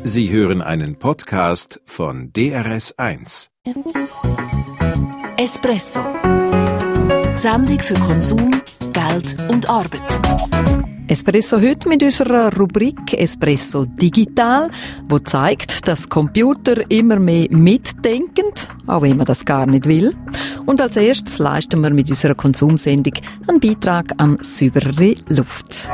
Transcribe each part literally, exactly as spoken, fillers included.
Sie hören einen Podcast von D R S eins. Espresso. Die Sendung für Konsum, Geld und Arbeit. Espresso heute mit unserer Rubrik Espresso Digital, wo zeigt, dass Computer immer mehr mitdenken, auch wenn man das gar nicht will. Und als erstes leisten wir mit unserer Konsumsendung einen Beitrag an sauberere Luft.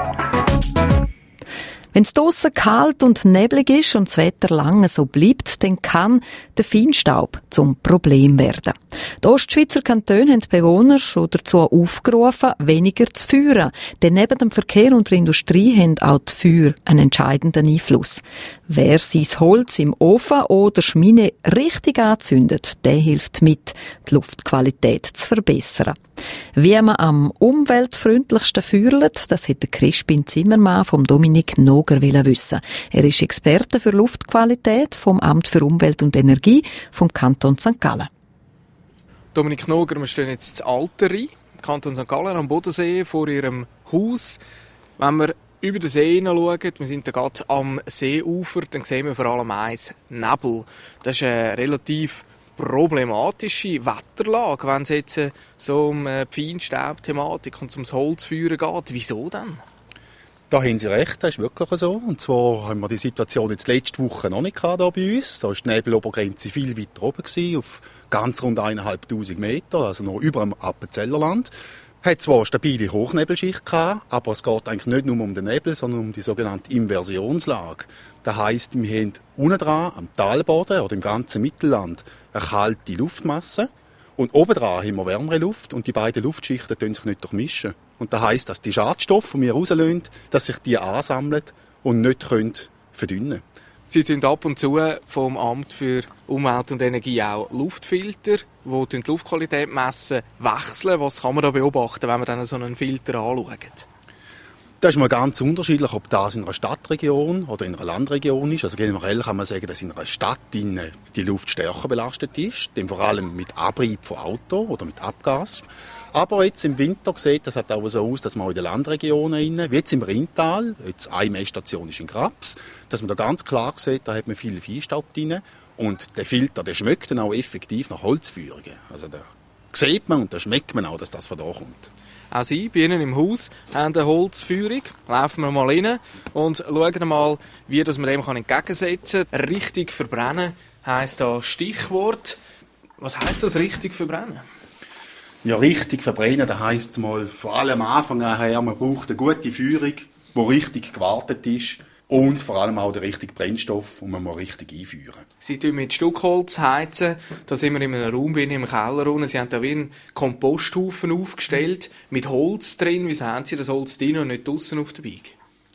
Wenn es draussen kalt und neblig ist und das Wetter lange so bleibt, dann kann der Feinstaub zum Problem werden. Die Ostschweizer Kantone haben die Bewohner schon dazu aufgerufen, weniger zu feuern. Denn neben dem Verkehr und der Industrie haben auch die Feuer einen entscheidenden Einfluss. Wer sein Holz im Ofen oder Schmine richtig anzündet, der hilft mit, die Luftqualität zu verbessern. Wie man am umweltfreundlichsten feuert, das hat der Crispin Zimmermann vom Dominik Noger wissen. Er ist Experte für Luftqualität vom Amt für Umwelt und Energie vom Kanton Sankt Gallen. Dominik Noger, wir stehen jetzt in Altery, Kanton Sankt Gallen am Bodensee, vor Ihrem Haus. Wenn wir über den See hineinschauen, wir sind gerade am Seeufer, dann sehen wir vor allem eins, Nebel. Das ist eine relativ problematische Wetterlage, wenn es jetzt so um die Feinstaub-Thematik und ums Holzfeuern geht. Wieso denn? Da haben Sie recht, das ist wirklich so. Und zwar haben wir die Situation jetzt letzte Woche noch nicht hier bei uns. Da war die Nebelobergrenze viel weiter oben gewesen, auf ganz rund eintausendfünfhundert Meter, also noch über dem Appenzellerland. Hat zwar eine stabile Hochnebelschicht gehabt, aber es geht eigentlich nicht nur um den Nebel, sondern um die sogenannte Inversionslage. Das heisst, wir haben unten dran, am Talboden oder im ganzen Mittelland, eine kalte Luftmasse. Und obendran haben wir wärmere Luft und die beiden Luftschichten können sich nicht durchmischen. Und das heisst, dass die Schadstoffe, die wir rauslösen, dass sich die ansammeln und nicht können verdünnen. Sie tun ab und zu vom Amt für Umwelt und Energie auch Luftfilter, die die Luftqualität messen, wechseln. Was kann man da beobachten, wenn man dann so einen Filter anschaut? Das ist mal ganz unterschiedlich, ob das in einer Stadtregion oder in einer Landregion ist. Also generell kann man sagen, dass in einer Stadt die Luft stärker belastet ist, denn vor allem mit Abrieb von Auto oder mit Abgas. Aber jetzt im Winter sieht das halt auch so aus, dass man auch in den Landregionen, wie jetzt im Rheintal, jetzt eine Messstation ist in Graps, dass man da ganz klar sieht, da hat man viel Feinstaub drin. Und der Filter, der schmeckt dann auch effektiv nach Holzfeuerungen. Also da sieht man und da schmeckt man auch, dass das von da kommt. Auch Sie, bei Ihnen im Haus, haben eine Holzfeuerung. Laufen wir mal rein und schauen mal, wie das man dem entgegensetzen kann. Richtig verbrennen heisst da Stichwort. Was heisst das, richtig verbrennen? Ja, richtig verbrennen, das heisst mal, vor allem am Anfang her, man braucht eine gute Feuerung, die richtig gewartet ist. Und vor allem auch den richtigen Brennstoff, und man muss richtig einführen. Sie tun mit Stuckholz heizen. Da sind wir in einem Raum im Keller unten. Sie haben da wie einen Komposthaufen aufgestellt mit Holz drin. Wieso haben Sie das Holz drin und nicht draussen auf der Beige?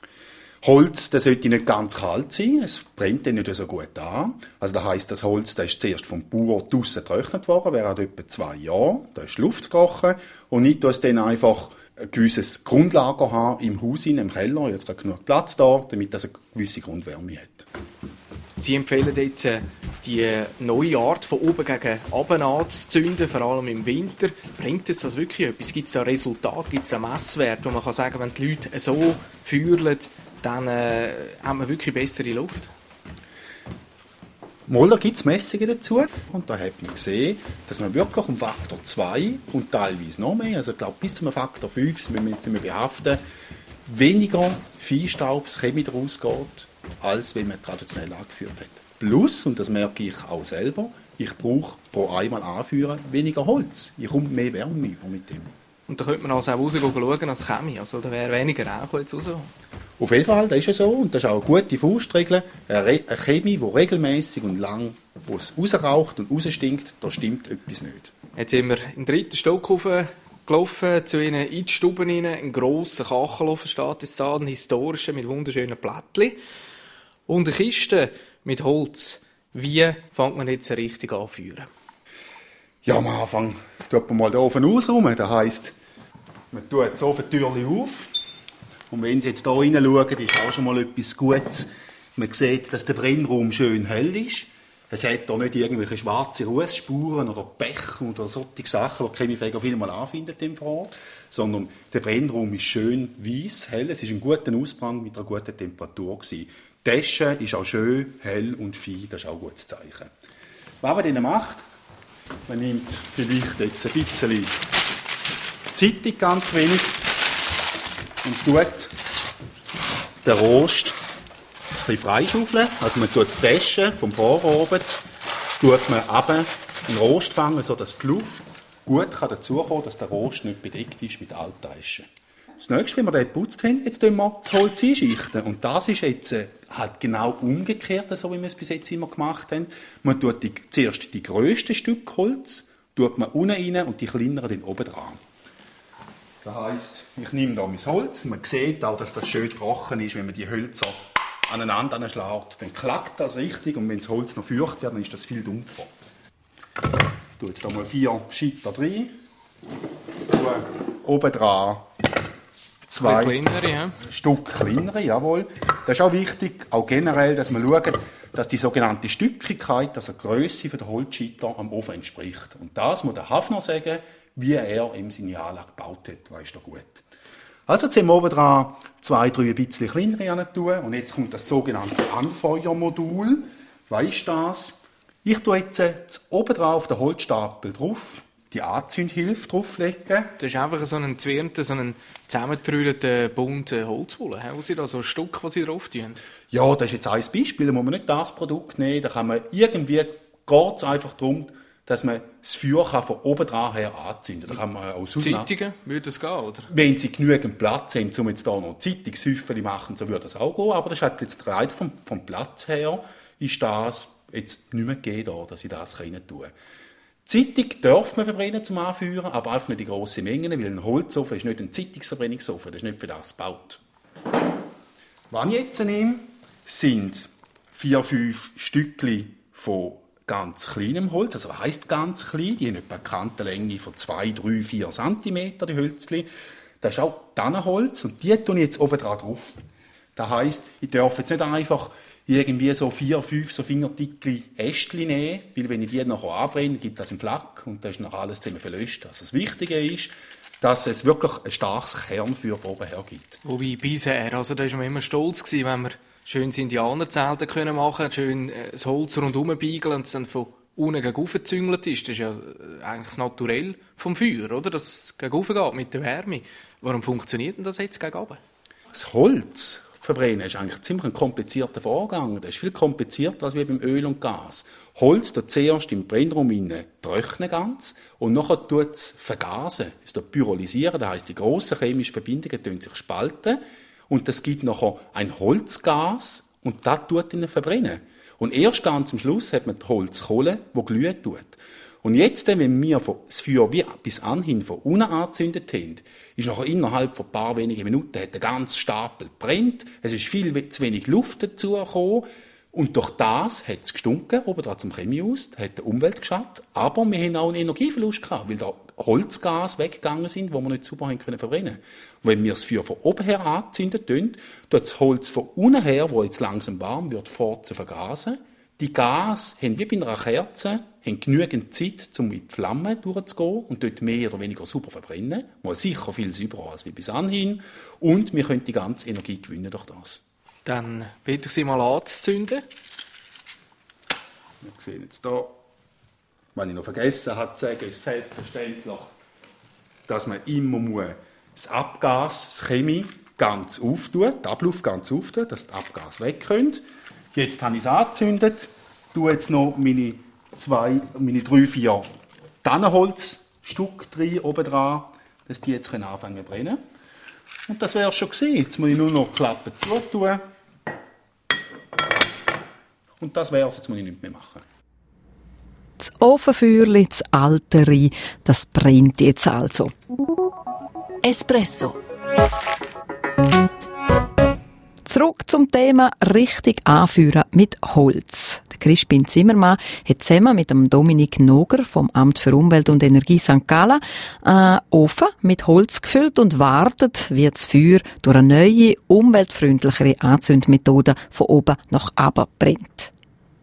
Holz, das sollte nicht ganz kalt sein. Es brennt dann nicht so gut an. Also das heisst, das Holz, das ist zuerst vom Bauer draussen getrocknet worden, während etwa zwei Jahren. Da ist die Luft trocken. Und nicht, dass dann einfach ein gewisses Grundlager haben im Haus, im Keller, jetzt gerade genug Platz da, damit das eine gewisse Grundwärme hat. Sie empfehlen jetzt die neue Art von oben gegen unten anzuzünden, vor allem im Winter. Bringt jetzt das wirklich etwas? Gibt es da Resultate, gibt es da Messwerte, wo man kann sagen, wenn die Leute so feuern, dann äh, haben wir wirklich bessere Luft? Mal, da gibt es Messungen dazu und da hat man gesehen, dass man wirklich um Faktor zwei und teilweise noch mehr, also ich glaube bis zum Faktor fünf, das müssen wir jetzt nicht mehr behaften, weniger Feinstaub, das Chemie daraus geht, als wenn man traditionell angeführt hat. Plus, und das merke ich auch selber, ich brauche pro einmal anführen weniger Holz. Ich komme mehr Wärme über mit dem. Und da könnte man also auch rausschauen als Chemie, also da wäre weniger Rauch, der jetzt rauskommt. Auf jeden Fall, das ist ja so. Und das ist auch eine gute Faustregel. Eine Chemie, die regelmäßig und lang, wo es rausraucht und rausstinkt, da stimmt etwas nicht. Jetzt sind wir im dritten Stock gelaufen, zu ihnen in die Stube rein. Ein grosser Kachelofen steht jetzt da, ein historischer mit wunderschönen Plättchen. Und eine Kiste mit Holz. Wie fängt man jetzt richtig an zu feuern? Ja, am Anfang tut man mal den Ofen ausräumen. Das heisst, man tut das Ofentürchen auf. Und wenn Sie jetzt hier reinschauen, ist auch schon mal etwas Gutes. Man sieht, dass der Brennraum schön hell ist. Es hat hier nicht irgendwelche schwarze Rußspuren oder Pech oder solche Sachen, die Chemiefäger viel mal anfinden im Vorrat, sondern der Brennraum ist schön weiss, hell. Es ist ein guter Ausbrand mit einer guten Temperatur gewesen. Die Tasche ist auch schön, hell und fein, das ist auch ein gutes Zeichen. Was man dann macht, man nimmt vielleicht jetzt ein bisschen Zeitung, ganz wenig, und tut den Rost ein bisschen freischaufeln. Also man tut die Tasche vom Vorabend tut man runter in den Rost fangen, sodass die Luft gut dazukommen kann, dass der Rost nicht bedeckt ist mit Alttaschen. Das nächste, wenn wir den geputzt haben, jetzt tun wir das Holz einschichten. Und das ist jetzt äh, halt genau umgekehrt, so wie wir es bis jetzt immer gemacht haben. Man tut die, zuerst die grössten Stücke Holz tut man unten rein und die kleineren dann oben dran. Das heisst, ich nehme hier mein Holz. Man sieht auch, dass das schön trocken ist, wenn man die Hölzer aneinander anschlägt. Dann klackt das richtig und wenn das Holz noch feucht wird, dann ist das viel dumpfer. Ich tue jetzt hier mal vier Schitter rein. Tue oben dran zwei kleinere, ja. Stück kleinere, jawohl. Das ist auch wichtig, auch generell, dass man schaut, dass die sogenannte Stückigkeit, also die Grösse der Holzschitter am Ofen entspricht. Und das muss der Hafner sagen, wie er ihm seine Anlage gebaut hat, weiss doch gut. Also jetzt haben wir oben dran zwei, drei ein bisschen kleinere hin tun und jetzt kommt das sogenannte Anfeuermodul. Weisst du das? Ich tue jetzt oben drauf auf den Holzstapel drauf, die Anzündhilfe drauflegen. Das ist einfach so ein zwirnter, so ein zusammengetrüllter, bunter Holzwolle, wo Sie da so ein Stück, das Sie drauf tun. Ja, das ist jetzt ein Beispiel, da muss man nicht das Produkt nehmen, da kann man irgendwie, geht es einfach darum, dass man das Feuer kann von oben dran her anzünden kann. Da kann man auch Zeitungen, würde das gehen, oder? Wenn Sie genügend Platz haben, um jetzt hier noch Zeitungshäufchen machen, so würde das auch gehen, aber das ist halt jetzt rein vom, vom Platz her, ist das jetzt nicht mehr gegeben, dass ich das rein tue. Zeitung darf man verbrennen zum Anführen, aber einfach nicht in grossen Mengen, weil ein Holzofen ist nicht ein Zeitungsverbrennungsofen, das ist nicht für das gebaut. Was ich jetzt nehme, sind vier, fünf Stückchen von ganz kleinem Holz, also was heisst ganz klein? Die haben etwa eine Kantenlänge von zwei, drei, vier Zentimeter, die Hölzchen. Das ist auch Tannenholz und die tue ich jetzt oben drauf. Das heisst, ich darf jetzt nicht einfach irgendwie so vier, fünf so fingerdickle Ästchen nehmen, weil wenn ich die noch anbrenne, gibt das im Flak und dann ist noch alles zusammen verlöscht. Also das Wichtige ist, dass es wirklich ein starkes Kernfeuer von oben her gibt. Wobei bisher, also da war man immer stolz gewesen, wenn wir schön das Indianerzelte können machen, schön äh, das Holz rundherum beigeln und es dann von unten gegen oben gezüngelt ist. Das ist ja eigentlich das Naturell vom Feuer, oder? Dass es gegen oben geht mit der Wärme. Warum funktioniert denn das jetzt gegen oben? Das Holz verbrennen ist eigentlich ziemlich ein komplizierter Vorgang. Das ist viel komplizierter als wie beim Öl und Gas. Holz tut zuerst im Brennraum innen trocknen ganz und nachher tut es vergasen. Es tut pyrolysieren, das heisst, die grossen chemischen Verbindungen tun sich spalten und das gibt nachher ein Holzgas und das tut ihn verbrennen. Und erst ganz am Schluss hat man die Holzkohle, die glühen tut. Und jetzt, wenn wir das Feuer wie bis anhin von unten angezündet haben, ist nachher innerhalb von ein paar wenigen Minuten hat der ganze Stapel brennt. Es ist viel zu wenig Luft dazu gekommen. Und durch das hat es gestunken, oben dran zum Chemiehaus, hat die Umwelt geschadet. Aber wir haben auch einen Energieverlust gehabt, weil da Holzgas weggegangen sind, wo wir nicht super haben können verbrennen. Und wenn wir das Feuer von oben her anzünden, tut das Holz von unten her, wo jetzt langsam warm wird, fort zu vergasen. Die Gas haben wie bei einer Kerze haben genügend Zeit, um in die Flamme durchzugehen und dort mehr oder weniger super verbrennen. Mal sicher viel sauberer als wie bis anhin. Und wir können die ganze Energie gewinnen durch das. Dann bitte ich Sie mal anzuzünden. Wir sehen jetzt hier, was ich noch vergessen habe zu sagen, ist selbstverständlich, dass man immer muss das Abgas, das Chemie, ganz auftun, die Abluft ganz auftun, dass die Abgas wegkommt. Jetzt habe ich es angezündet, tue jetzt noch meine, zwei, meine drei, vier Tannenholzstücke rein, oben dran, dass die jetzt anfangen zu brennen. Und das wäre es schon gewesen. Jetzt muss ich nur noch die Klappe zutun. Und das wäre es, jetzt muss ich nichts mehr machen. Das Ofenfeuerli, das Altere, das brennt jetzt also. Espresso. Zurück zum Thema richtig anführen mit Holz. Der Crispin Zimmermann hat zusammen mit dem Dominik Noger vom Amt für Umwelt und Energie Sankt Gallen einen Ofen mit Holz gefüllt und wartet, wie das Feuer durch eine neue, umweltfreundlichere Anzündmethode von oben nach unten brennt.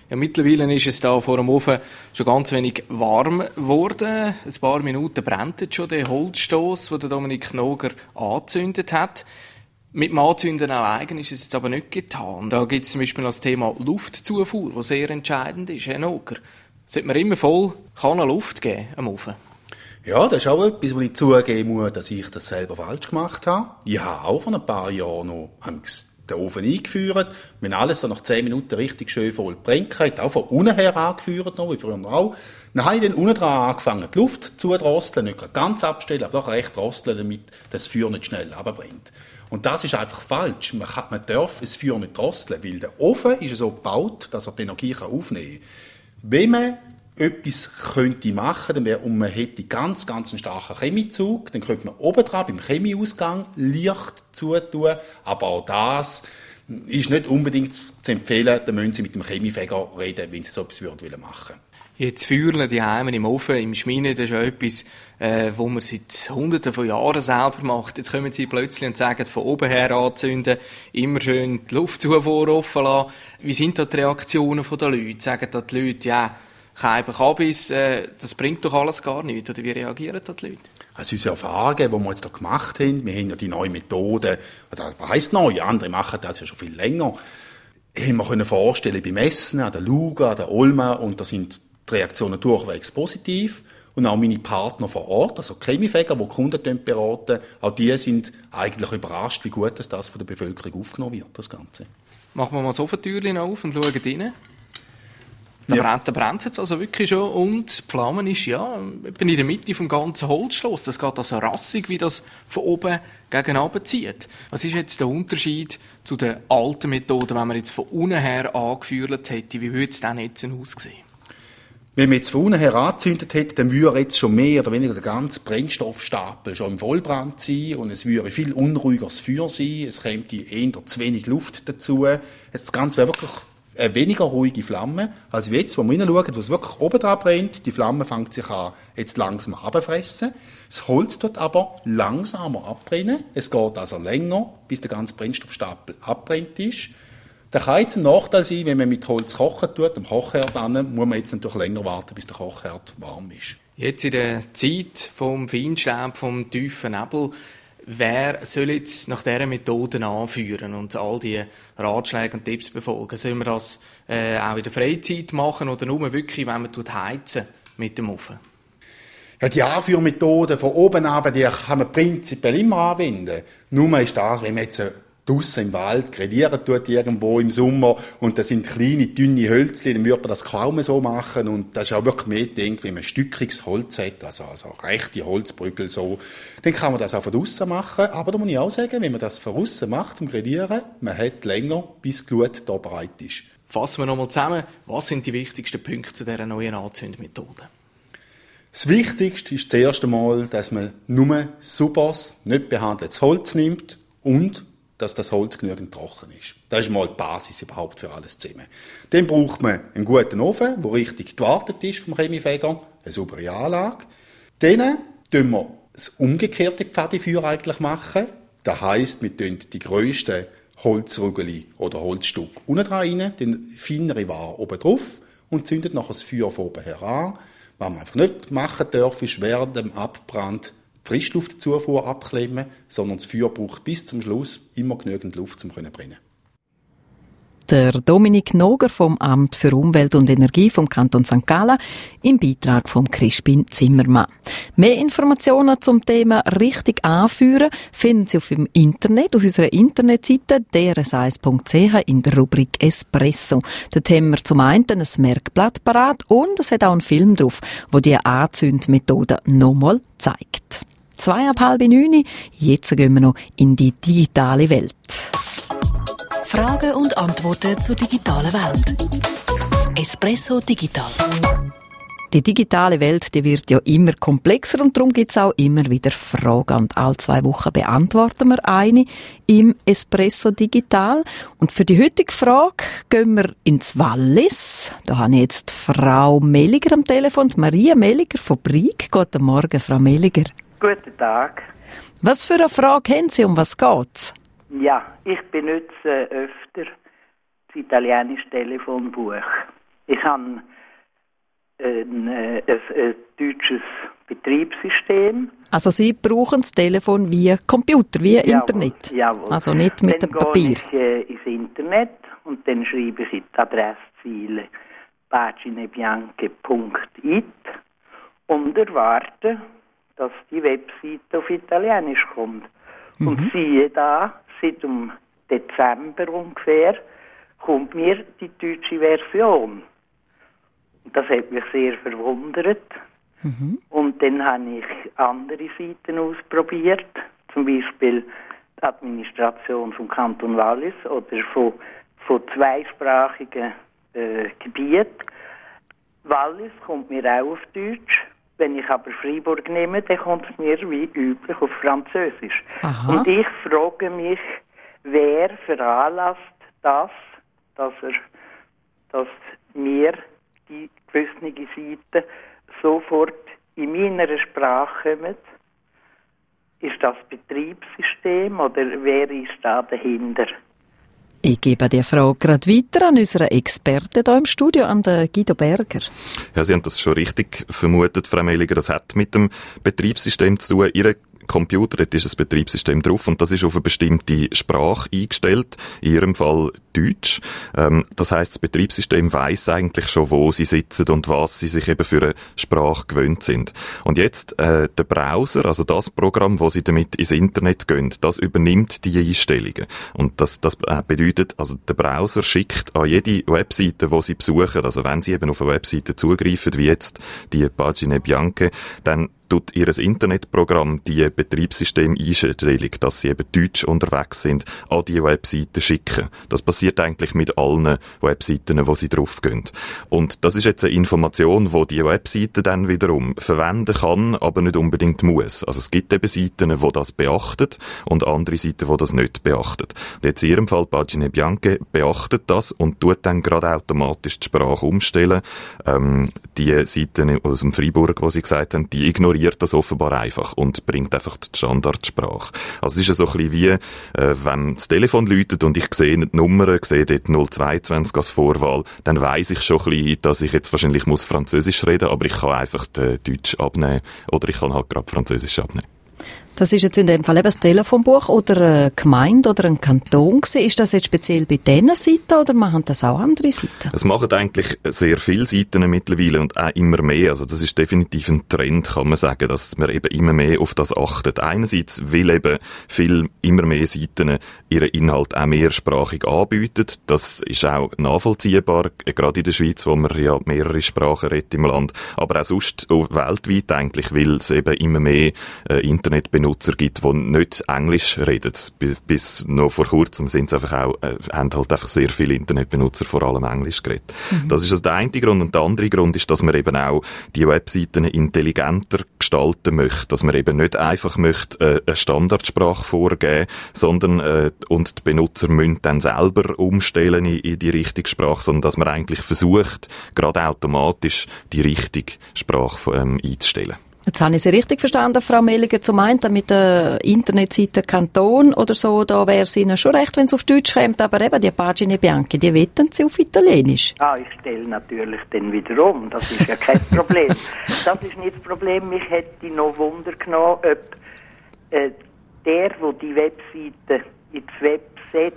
Ja, mittlerweile ist es da vor dem Ofen schon ganz wenig warm geworden. Ein paar Minuten brennt jetzt schon der Holzstoss, den Dominik Knoger angezündet hat. Mit dem Anzünden allein ist es jetzt aber nicht getan. Da gibt es zum Beispiel noch das Thema Luftzufuhr, das sehr entscheidend ist. Herr Knoger, sollte man immer voll Kanne Luft geben am Ofen? Ja, das ist auch etwas, wo ich zugeben muss, dass ich das selber falsch gemacht habe. Ich habe auch vor ein paar Jahren noch den Ofen eingeführt. Wenn alles so nach zehn Minuten richtig schön voll brennt hat, auch von unten her angeführt noch, wie früher auch. Dann habe ich dann unten dran angefangen, die Luft zu drosseln, nicht ganz abstellen, aber doch recht drosseln, damit das Feuer nicht schnell runterbrennt. Und das ist einfach falsch. Man, kann, man darf das Feuer nicht drosseln, weil der Ofen ist so gebaut, dass er die Energie aufnehmen kann. Wenn man etwas könnte machen, dann wäre, und man hätte ganz, ganz einen starken Chemiezug, dann könnte man oben dran beim Chemieausgang Licht zutun, aber auch das ist nicht unbedingt zu empfehlen, dann müssen Sie mit dem Chemiefeger reden, wenn Sie so etwas machen wollen. Jetzt Feuerle die Heime im Ofen, im Schmine, das ist ja etwas, äh, wo man seit Hunderten von Jahren selber macht. Jetzt kommen Sie plötzlich und sagen, von oben her anzünden, immer schön die Luftzufuhr offen lassen. Wie sind da die Reaktionen der Leute? Sagen da die Leute, ja, Keiben, Kabis, äh, das bringt doch alles gar nichts. Oder wie reagieren da die Leute? Also unsere Erfahrungen, die wir jetzt hier gemacht haben, wir haben ja die neue Methode, oder was heisst neu, andere machen das ja schon viel länger, haben wir können vorstellen beim Essen, an der Luga, an der Olma, und da sind die Reaktionen durchwegs positiv. Und auch meine Partner vor Ort, also Chemiefeger, die Kunden beraten, auch die sind eigentlich überrascht, wie gut das von der Bevölkerung aufgenommen wird, das Ganze. Machen wir mal so ein Türchen auf und schauen rein. Da ja. brennt, da brennt es also wirklich schon, und die Flamme ist ja in der Mitte vom ganzen Holzschloss. Das geht also rassig, wie das von oben gegen unten zieht. Was ist jetzt der Unterschied zu der alten Methode, wenn man jetzt von unten her angeführt hätte? Wie würde es dann jetzt aussehen? Wenn man jetzt von unten her angezündet hätte, dann würde jetzt schon mehr oder weniger der ganze Brennstoffstapel schon im Vollbrand sein und es würde viel unruhigeres Feuer sein, es käme eher zu wenig Luft dazu. Das Ganze wäre wirklich eine weniger ruhige Flamme, als jetzt, wo wir hineinschauen, wo es wirklich oben dran brennt. Die Flamme fängt sich an, jetzt langsam abzufressen. Das Holz tut aber langsamer abbrennen. Es geht also länger, bis der ganze Brennstoffstapel abbrennt ist. Das kann jetzt ein Nachteil sein, wenn man mit Holz kochen tut, am Kochherd an, muss man jetzt natürlich länger warten, bis der Kochherd warm ist. Jetzt in der Zeit vom Feinstaub, vom tiefen Nebel, wer soll jetzt nach dieser Methode anführen und all die Ratschläge und Tipps befolgen? Soll man das äh, auch in der Freizeit machen oder nur wirklich, wenn man heizen mit dem Ofen? Ja, die Anführmethode von oben ab, die kann man prinzipiell immer anwenden. Nur ist das, wenn man jetzt draussen im Wald grillieren tut, irgendwo im Sommer, und das sind kleine, dünne Hölzchen, dann würde man das kaum so machen, und das ist auch wirklich mehr gedacht, wenn man stückiges Holz hat, also, also rechte Holzbrügel so, dann kann man das auch von draussen machen, aber da muss ich auch sagen, wenn man das von draussen macht zum Grillieren, man hat länger, bis die Glut da bereit ist. Fassen wir nochmal zusammen, was sind die wichtigsten Punkte zu dieser neuen Anzündmethode? Das Wichtigste ist zuerst einmal, dass man nur sauberes, nicht behandeltes Holz nimmt und dass das Holz genügend trocken ist. Das ist mal die Basis überhaupt für alles zusammen. Dann braucht man einen guten Ofen, der richtig gewartet ist vom Chemiefeger, eine saubere Anlage. Dann tun wir das umgekehrte Pfadifeuer eigentlich machen. Das heisst, wir tun die grössten Holzrügeli oder Holzstück unten dran rein, den feinere Ware oben drauf und zündet nachher das Feuer von oben her an. Was man einfach nicht machen darf, ist während dem Abbrand Frischluftzufuhr abklemmen, sondern das Feuer braucht bis zum Schluss immer genügend Luft, um zu brennen. Der Dominik Knoger vom Amt für Umwelt und Energie vom Kanton Sankt Gallen im Beitrag von Crispin Zimmermann. Mehr Informationen zum Thema richtig anführen finden Sie auf dem Internet, auf unserer Internetseite d r s eins punkt c h in der Rubrik Espresso. Dort haben wir zum einen ein Merkblatt parat und es hat auch einen Film drauf, wo die Anzündmethode nochmal zeigt. Zwei ab halb neun, jetzt gehen wir noch in die digitale Welt. Fragen und Antworten zur digitalen Welt. Espresso Digital. Die digitale Welt, die wird ja immer komplexer und darum gibt es auch immer wieder Fragen. Und alle zwei Wochen beantworten wir eine im Espresso Digital. Und für die heutige Frage gehen wir ins Wallis. Da habe ich jetzt Frau Melliger am Telefon, Maria Melliger von Brig. Guten Morgen, Frau Melliger. Guten Tag. Was für eine Frage haben Sie, um was geht's? Ja, ich benutze öfter das italienische Telefonbuch. Ich habe ein, äh, ein, ein deutsches Betriebssystem. Also Sie brauchen das Telefon wie Computer, wie Jawohl, Internet? Jawohl. Also nicht mit dann dem Papier? Dann gehe ich äh, ins Internet und dann schreibe ich in die Adresszeile paginebianche punkt it und erwarte, dass die Webseite auf Italienisch kommt. Mhm. Und siehe da, seit dem Dezember ungefähr, kommt mir die deutsche Version. Und das hat mich sehr verwundert. Mhm. Und dann habe ich andere Seiten ausprobiert, zum Beispiel die Administration vom Kanton Wallis oder von, von zweisprachigen äh, Gebieten. Wallis kommt mir auch auf Deutsch. Wenn ich aber Freiburg nehme, dann kommt es mir wie üblich auf Französisch. Aha. Und ich frage mich, wer veranlasst das, dass, er, dass mir die gewissen Seiten sofort in meiner Sprache kommen? Ist das Betriebssystem oder wer ist da dahinter? Ich gebe die Frage gerade weiter an unseren Experten hier im Studio, an den Guido Berger. Ja, Sie haben das schon richtig vermutet, Frau Mehliger. Das hat mit dem Betriebssystem zu tun. Ihre Computer, dort ist ein Betriebssystem drauf und das ist auf eine bestimmte Sprache eingestellt, in Ihrem Fall Deutsch. Ähm, das heisst, das Betriebssystem weiss eigentlich schon, wo Sie sitzen und was Sie sich eben für eine Sprache gewöhnt sind. Und jetzt äh, der Browser, also das Programm, wo Sie damit ins Internet gehen, das übernimmt die Einstellungen. Und das, das äh, bedeutet, also der Browser schickt an jede Webseite, die Sie besuchen, also wenn Sie eben auf eine Webseite zugreifen, wie jetzt die Pagine Bianche, dann tut Ihr Internetprogramm die Betriebssystem-Einstellung, dass Sie eben deutsch unterwegs sind, an die Webseiten schicken. Das passiert eigentlich mit allen Webseiten, wo Sie draufgehen. Und das ist jetzt eine Information, die die Webseite dann wiederum verwenden kann, aber nicht unbedingt muss. Also es gibt eben Seiten, die das beachten und andere Seiten, die das nicht beachten. Und jetzt in Ihrem Fall, Pagine Bianche, beachtet das und tut dann gerade automatisch die Sprache umstellen. Ähm, die Seiten aus dem Freiburg, die Sie gesagt haben, die ignorieren das offenbar einfach und bringt einfach die Standardsprache. Also es ist ja so ein bisschen wie, äh, wenn das Telefon läutet und ich sehe die Nummer, sehe dort null zweiundzwanzig als Vorwahl, dann weiss ich schon ein bisschen, dass ich jetzt wahrscheinlich muss Französisch reden, aber ich kann einfach den Deutsch abnehmen oder ich kann halt gerade Französisch abnehmen. Das ist jetzt in dem Fall eben das Telefonbuch oder eine Gemeinde oder ein Kanton gewesen. Ist das jetzt speziell bei diesen Seiten oder machen das auch andere Seiten? Es machen eigentlich sehr viele Seiten mittlerweile und auch immer mehr. Also das ist definitiv ein Trend, kann man sagen, dass man eben immer mehr auf das achtet. Einerseits, weil eben viel, immer mehr Seiten ihren Inhalt auch mehrsprachig anbieten. Das ist auch nachvollziehbar, gerade in der Schweiz, wo man ja mehrere Sprachen redet im Land. Aber auch sonst weltweit eigentlich, weil es eben immer mehr äh, Internet benutzt gibt, die nicht Englisch reden. Bis, bis noch vor kurzem sind es einfach auch, äh, haben halt einfach sehr viele Internetbenutzer vor allem Englisch geredet. Mhm. Das ist also der eine Grund. Und der andere Grund ist, dass man eben auch die Webseiten intelligenter gestalten möchte. Dass man eben nicht einfach möchte, äh, eine Standardsprache vorgeben, sondern, äh, und die Benutzer müssen dann selber umstellen in, in die richtige Sprache, sondern dass man eigentlich versucht, gerade automatisch die richtige Sprache ähm, einzustellen. Jetzt habe ich Sie richtig verstanden, Frau Mehliger, zum einen mit der Internetseite Kanton oder so, da wäre es Ihnen schon recht, wenn es auf Deutsch kommt, aber eben die Pagine Bianche, die wetten Sie auf Italienisch. Ah, ich stelle natürlich dann wieder um, das ist ja kein Problem. Das ist nicht das Problem, mich hätte noch Wunder genommen, ob äh, der, der die Webseite ins Web setzt,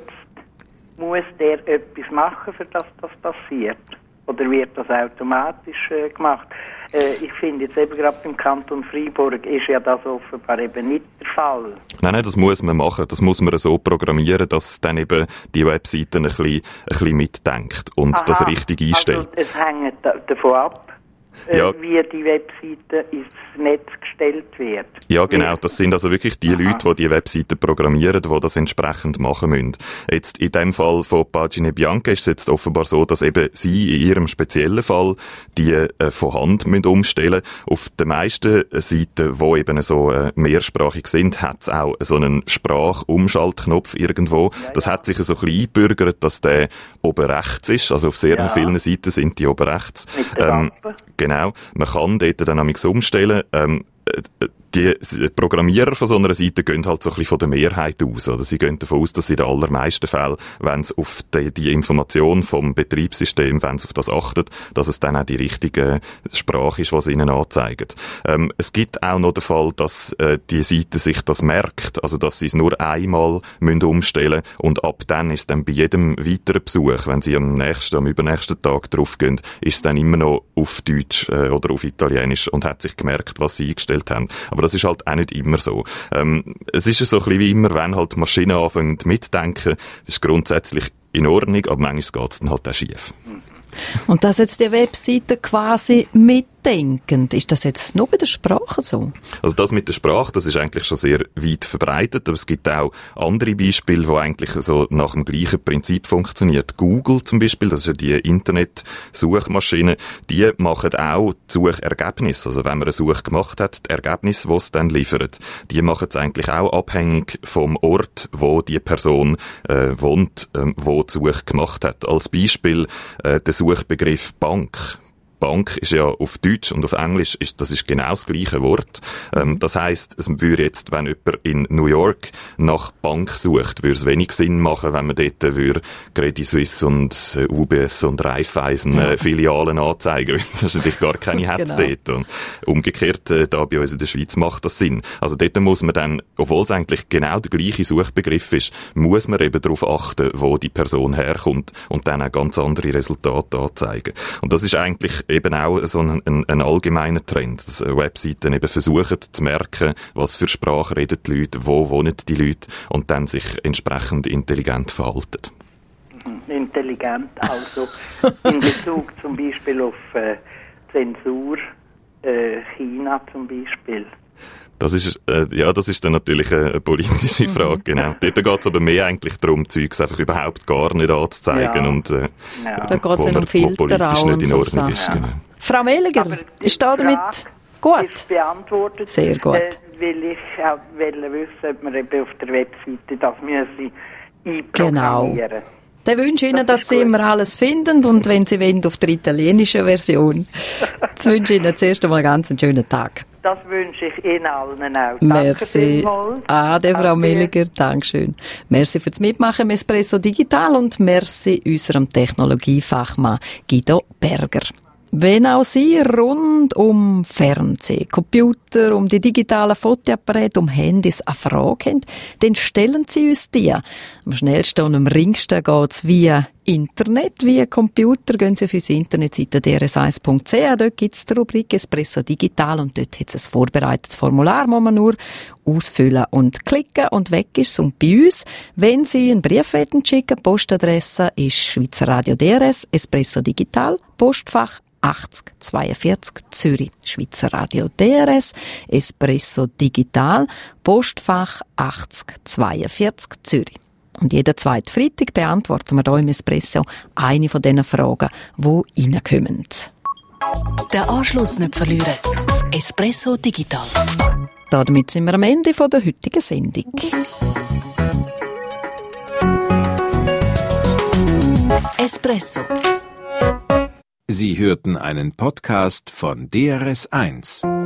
muss der etwas machen, für das das passiert? Oder wird das automatisch äh, gemacht? Äh, ich finde jetzt eben gerade im Kanton Freiburg ist ja das offenbar eben nicht der Fall. Nein, nein, das muss man machen. Das muss man so programmieren, dass dann eben die Webseite ein bisschen, ein bisschen mitdenkt und Aha, das richtig einstellt. Also es hängt da, davon ab, äh, ja. wie die Webseite ins Netz gestellt wird. Ja, genau. Das sind also wirklich die Aha. Leute, die die Webseite programmieren, die das entsprechend machen müssen. Jetzt in dem Fall von Pagine Bianche ist es jetzt offenbar so, dass eben Sie in Ihrem speziellen Fall die äh, von Hand müssen umstellen. Auf den meisten Seiten, die eben so äh, mehrsprachig sind, hat es auch so einen Sprachumschaltknopf irgendwo. Ja, das ja. hat sich so ein bisschen eingebürgert, dass der oben rechts ist. Also auf sehr ja. vielen Seiten sind die oben rechts. Mit der ähm, Genau. Man kann dort dann amigs umstellen. Ähm, die Programmierer von so einer Seite gehen halt so ein bisschen von der Mehrheit aus. Oder sie gehen davon aus, dass in den allermeisten Fällen, wenn es auf die, die Information vom Betriebssystem, wenn es auf das achtet, dass es dann auch die richtige Sprache ist, was sie ihnen anzeigt. Ähm, es gibt auch noch den Fall, dass äh, die Seite sich das merkt, also dass sie es nur einmal müssen umstellen und ab dann ist dann bei jedem weiteren Besuch, wenn sie am nächsten, am übernächsten Tag drauf gehen, ist es dann immer noch auf Deutsch äh, oder auf Italienisch und hat sich gemerkt, was sie eingestellt haben. Aber das ist halt auch nicht immer so. Ähm, es ist so ein bisschen wie immer, wenn halt Maschinen anfangen mitdenken, das ist grundsätzlich in Ordnung, aber manchmal geht es dann halt auch schief. Und dass jetzt die Webseite quasi mitdenkend, ist das jetzt nur bei der Sprache so? Also das mit der Sprache, das ist eigentlich schon sehr weit verbreitet, aber es gibt auch andere Beispiele, wo eigentlich so nach dem gleichen Prinzip funktioniert. Google zum Beispiel, das ist ja die Internet-Suchmaschine, die machen auch Suchergebnisse. Also wenn man eine Suche gemacht hat, die Ergebnisse, die es dann liefert, die machen es eigentlich auch abhängig vom Ort, wo die Person äh, wohnt, äh, wo die Suche gemacht hat. Als Beispiel äh, der Suchbegriff Bank. Bank ist ja auf Deutsch und auf Englisch ist, das ist genau das gleiche Wort. Ähm, das heisst, es würde jetzt, wenn jemand in New York nach Bank sucht, würde es wenig Sinn machen, wenn man dort würde Credit Suisse und äh, U B S und Raiffeisen äh, Filialen anzeigen, weil es natürlich gar keine hat genau. dort. Und umgekehrt, äh, da bei uns in der Schweiz macht das Sinn. Also dort muss man dann, obwohl es eigentlich genau der gleiche Suchbegriff ist, muss man eben darauf achten, wo die Person herkommt und dann auch ganz andere Resultate anzeigen. Und das ist eigentlich eben auch so ein, ein, ein allgemeiner Trend, dass Webseiten eben versuchen zu merken, was für Sprache reden die Leute, wo wohnen die Leute und dann sich entsprechend intelligent verhalten. Intelligent also in Bezug zum Beispiel auf äh, Zensur, äh, China zum Beispiel. Das ist, äh, ja, das ist dann natürlich eine, eine politische Frage, genau. Dort geht es aber mehr eigentlich darum, Zeugs einfach überhaupt gar nicht anzuzeigen. Ja. Und, äh, Ja. Da geht es nicht um Filter auch und so Sachen. Ist, genau. Frau Mehliger, ist da damit gut? Ist beantwortet. Sehr gut. Äh, weil ich auch wollte wissen, ob man eben auf der Webseite das müsse einprogrammieren. Genau. Dann wünsche ich Ihnen, dass Sie immer alles finden und wenn Sie wollen, auf der italienischen Version. Jetzt wünsche ich Ihnen zuerst einmal ganz einen schönen Tag. Das wünsche ich Ihnen allen auch. Merci. Danke Ade, Frau Mehliger. Dankeschön. Merci fürs Mitmachen im Espresso Digital und merci unserem Technologiefachmann Guido Berger. Wenn auch Sie rund um Fernsehen, Computer, um die digitalen Fotoapparate, um Handys eine Frage haben, dann stellen Sie uns die. Am schnellsten und am ringsten geht es via Internet, via Computer. Gehen Sie auf unsere Internetseite d r s eins punkt c h. Dort gibt es die Rubrik Espresso Digital und dort hat es ein vorbereitetes Formular, das man nur ausfüllen und klicken und weg ist es. Und bei uns, wenn Sie einen Brief schicken wollen, Postadresse ist Schweizer Radio D R S, Espresso Digital, Postfach achtzig zweiundvierzig Zürich. Schweizer Radio D R S, Espresso Digital, Postfach achtzig zweiundvierzig Zürich. Und jeden zweiten Freitag beantworten wir hier im Espresso eine von diesen Fragen, die reinkommen. Den Anschluss nicht verlieren. Espresso Digital. Damit sind wir am Ende der heutigen Sendung. Espresso. Sie hörten einen Podcast von D R S eins.